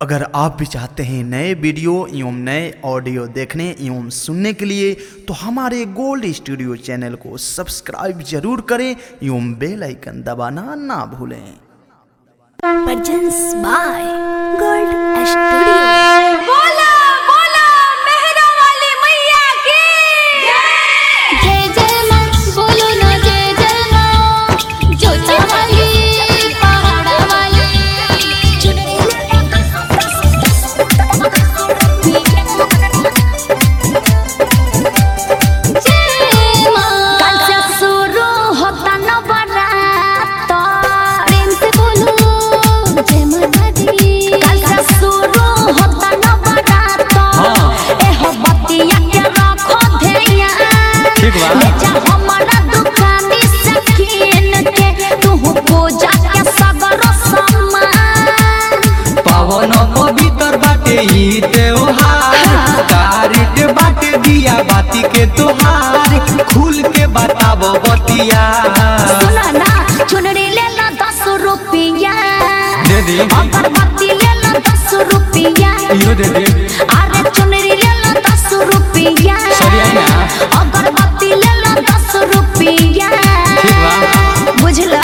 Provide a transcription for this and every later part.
अगर आप भी चाहते हैं नए वीडियो एवं नए ऑडियो देखने एवं सुनने के लिए तो हमारे गोल्ड स्टूडियो चैनल को सब्सक्राइब जरूर करें एवं बेल आइकन दबाना ना भूलें। Presents by Gold Studio। बोला बोला मेहरा वाली मैया की जय जय मां, बोलो ना जय जय मां। जोचा वाली पहाड़ा वाली जय मां। कल से शुरू होता नवरात्र, प्रेम से बोलो जय माता दी। कल से शुरू होता नवरात्र, एहो बतिया के रखो ध्यान। ठीक बा। ले जा हमारा दुकानी से कीन के तू पूजा के सगरो सामान। पावन पवित्र बाटे ई त्योहार, कारट बाटे दिया बाती के तोहार, खुल के बताबो बतिया। सुना ना, चुनरी ले ला 10 रुपया, दे दे अगरबत्ती ले ला 10 रुपया। इहो दे दे। अरे चुनरी ले ला 10 रुपया, सही है ना? अगरबत्ती ले ला 10 रुपया। ठीक बा। बुझला?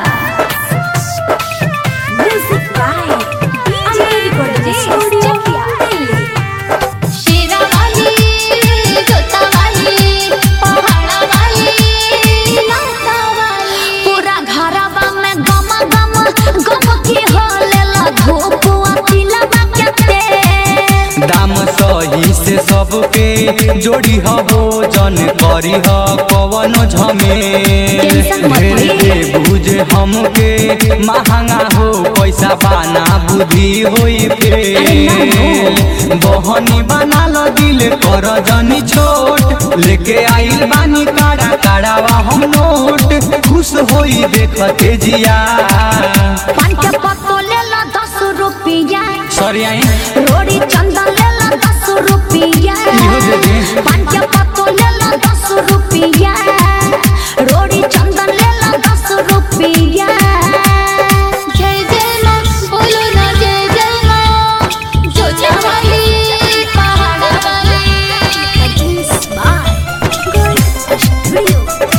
Music by DJ recording studio Delhi. शेरा वाली, जोता वाली, पहाड़ा वाली, लाता वाली, पूरा घरवा में गम गम गम की होलेला धूप अतिलवा के तेल। दाम सही से सबके जोड़ी हो जन करी हो कवनो झमेल। टेंशन मत ढेर ले। दे बुझे हमके महंगा हो पैसा बाना बुद्धि होई फेल। बहनी बना लो दिल कर जनी छोट, लेके आइल बानी काड़ा काड़ावा हम नोट, खुश होई देखते जिया। पान के पत्तो ले ला 10 रुपया, सॉरी आई रोड़ी चंदन ले ला 10 रुपया। इहो दे दे। पान के पत्तो ले ला 10 रुपया, रोड़ी चंदन ले ला 10 रुपया। जय जय मां, बोलो ना जय जय मां। जोचा वाली पहाड़ा वाली Presents by Gold Studio।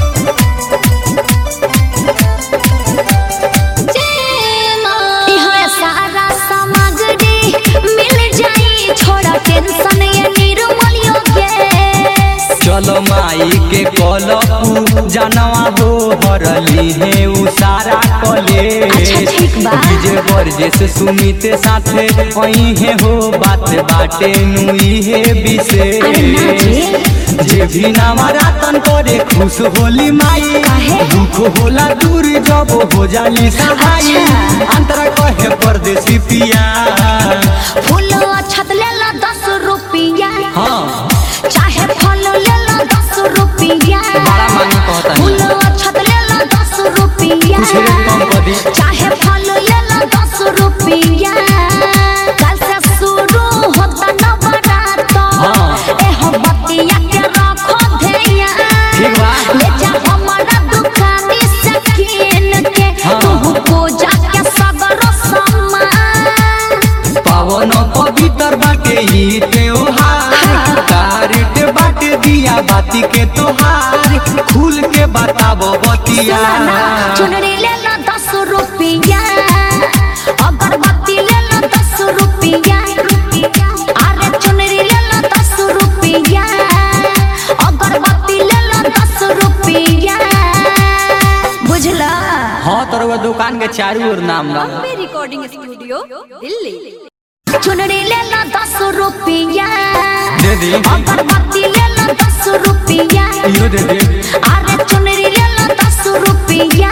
यहाँ सारा सामग्री मिल जाई, छोड़ा टेंशन ये निर्मल योगेश। चलो माई के कलपू जानवा हो हरली है उ सारा कले। अच्छा ठीक बा। डीजे बरजेस सुमित साथे वही है हो बात बाटे नुई है अरे ना विशेष। जी। जे भी नवरातन करे खुश होली माई, काहे? दुख होला दूर जब हो जाली सहाई। अच्छा। अंतरा कहे परदेसी पिया। फूल अक्षत ले ला 10 रुपया, हाँ चाहे फल ले ला 10 रुपया। बड़ा मांगी कहता फूल अक्षत ले ला 10 रुपया, कुछ रेट कम कर दी। चाहे फल ले ला 10 रुपया। कल से शुरू होता नवरात्र, हाँ। एहो बतिया के रखो ध्यान। ठीक बा। ले जा हमारा दुकानी से कीन के हाँ। तू पूजा के सगरो सामान। पावन पवित्र बाटे ई त्योहार, कारट बाटे दिया बाती के तोहार, खुल के बताबो बतिया। सुना ना, चुनरी ले ला 10 रुपया, अगरबत्ती ले ला 10 रुपया। अरे चुनरी ले ला 10 रुपया, अगरबत्ती ले ला 10 रुपया। बुझला? हाँ तोर दुकान के चारू ओर नाम बा। Bombay recording studio Delhi. चुनरी ले ला 10 रुपया, दे दे अगरबत्ती ले ला 10 रुपया। इहो दे दे। अरे चुनरी ले ला 10 रुपया,